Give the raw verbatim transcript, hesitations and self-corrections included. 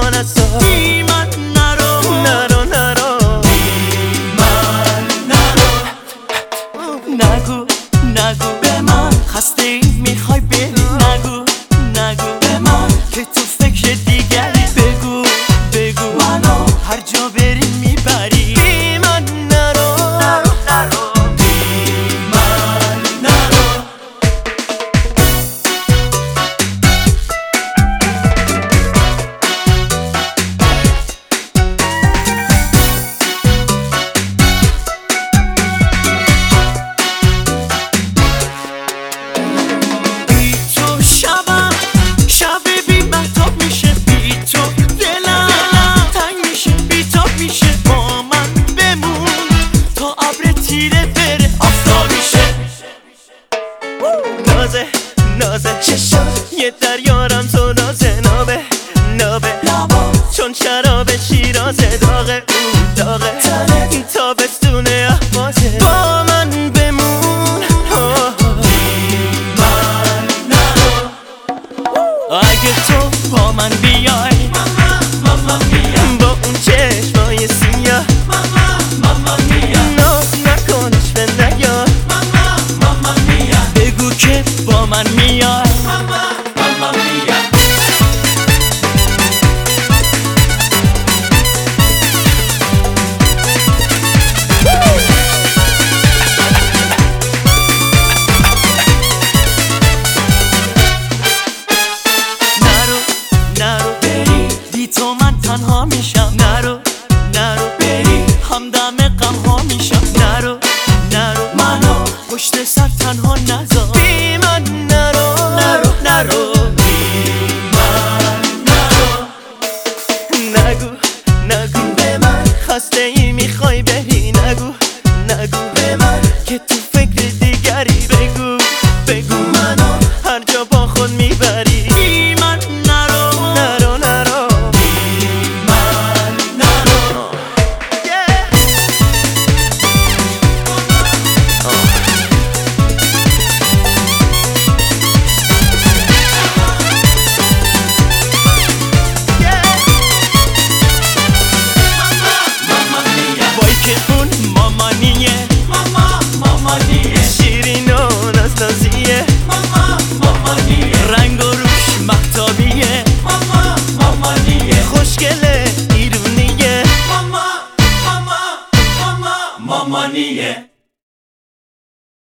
من از تو بی من نرو نرو نرو بی من نرو نگو نگو به من خسته ای میخوای بری نگو نگو به من که تو فکر دیگری بگو بگو منو هر جا بری میبری بی من نرو نرو نرو بی من نرو بی تو شبم شب بی مهتاب میشه بی تو دلم تنگ میشه بی تاب میشه با من بمون تا ابر تیره بره آفتاب میشه نازه نازه چشم یه دریارم تو نازه نابه نابه چون شراب شیرازه داغه اون داغه تابستونه احوازه با من بمون بی من نرو اگه تو با من بیای با اون چشمای سیاه ناز نکنش به نیا بگو که با من میای نرو نرو بری بی تو من تنها میشم